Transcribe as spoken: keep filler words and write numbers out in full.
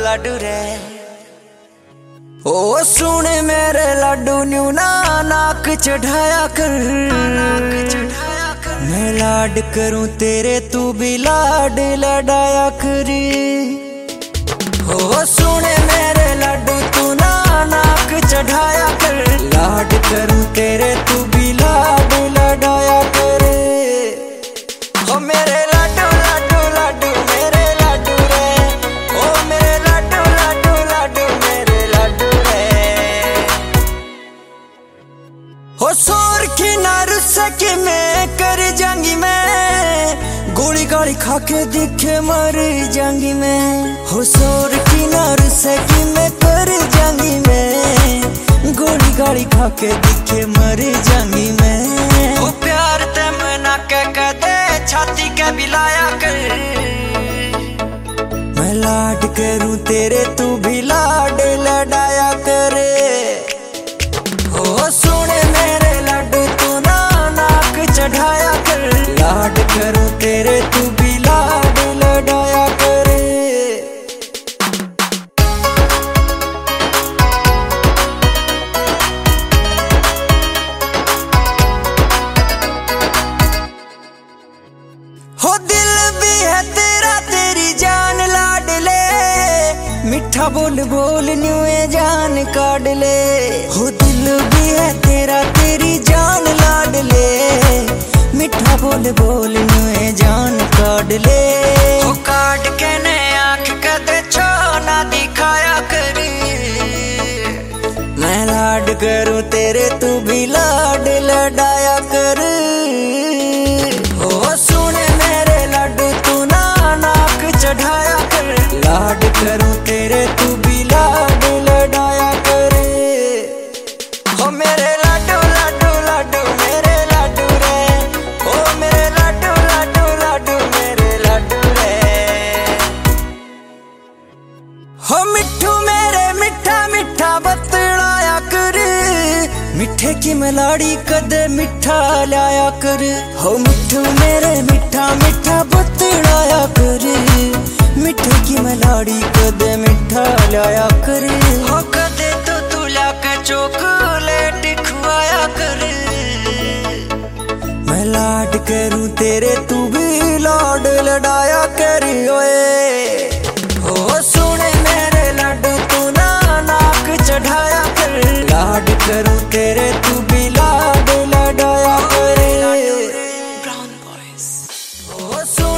लाडू रे। ओ सुन मेरे लाडू न्यू ना नाक चढ़ाया कर, मैं लाड करूं तेरे तू भी लाड लड़ाया कर। ओ सुन मेरे लाडू तू ना नाक चढ़ाया कर, लाड करूं तेरे तू भी लाड लड़ाया कर। ओ मेरे लाडू लाडू लाडू मेरे लाडू रे, ओ मेरे लाडू लाडू लाडू मेरे लाडू रे। हो सोर की नार सके मैं कर जाऊंगी मैं, गोली गाली खा के दिखे मर जाऊंगी मैं। हो सोर की नार सके मैं कर जाऊंगी मैं, गोली गाली खा के दिखे मर जाऊंगी मैं। हो प्यार ते मना के कदे छाती के बिलाया कर, मैं लाड करूं तेरे तू भी लाड लड़ाया करे। हो सुन मेरे लाडू तू ना नाक चढ़ाया कर, लाड करूं तेरे तू भी लाड लड़ाया करे। हो दिल भी है तेरा तेरी जान लाड ले, मिठा बोल बोल न्यूए जान काट ले। हो दिल भी है तेरा तेरी जान लाड ले, मिठा बोल बोल न्यूए जान काट ले। हो काट के ने आंख कदे छो ना दिखाया कर, मैं लाड करूं तेरे तू भी लाड लड़ाया कर। हो सुन मेरे लाडू तू ना नाक चढ़ाया कर, लाड करूं तेरे तू भी लाड लड़ाया करे। हो मेरे लाडू लाडू लाडू मेरे लाडू रे, ओ मेरे लाडू लाडू लाडू मेरे लाडू रे। हो मिठू मेरे मिठा मिठा बतलाया कर, मिठे की मलाड़ी कदे मिठा लाया कर। हो मिठू मेरे मिठा मिठा बतलाया कर, मिठे की मलाड़ी कदे मिठा लाया कर। हो कदे तो तू लाके चॉकलेट खुआया कर, मैं लाड करूं तेरे तू भी लाड लड़ाया कर। ओए हो सुन मेरे लाडू तू ना नाक चढ़ाया कर, लाड करूं तेरे तू भी लाड लड़ाया करे। Brown boys. हो सुन